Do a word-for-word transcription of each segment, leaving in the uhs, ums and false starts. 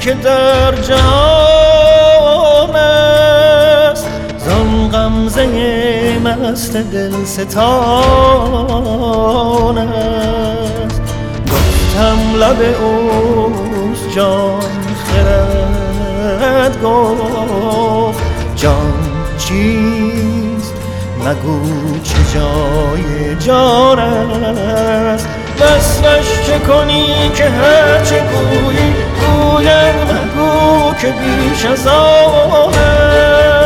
که در جهان است، زان غمزه مست دل ستان است. گفتم لب اوست جان خرد گفت جان چیست مگو چه جای جان است. وصفش چه کنی که هر چه گویی گویم مگو که بیش از آن است.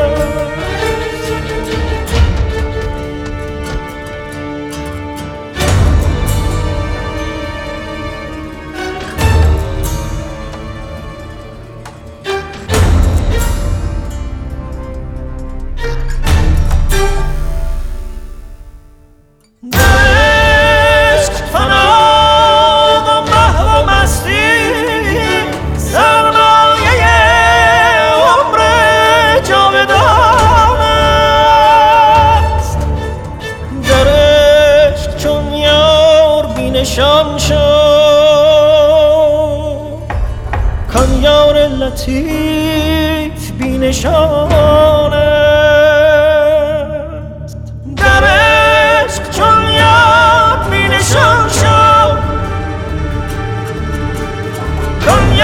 نشان شد کان یار لطیف بی نشان است. در عشق چون یار بی نشان شد کان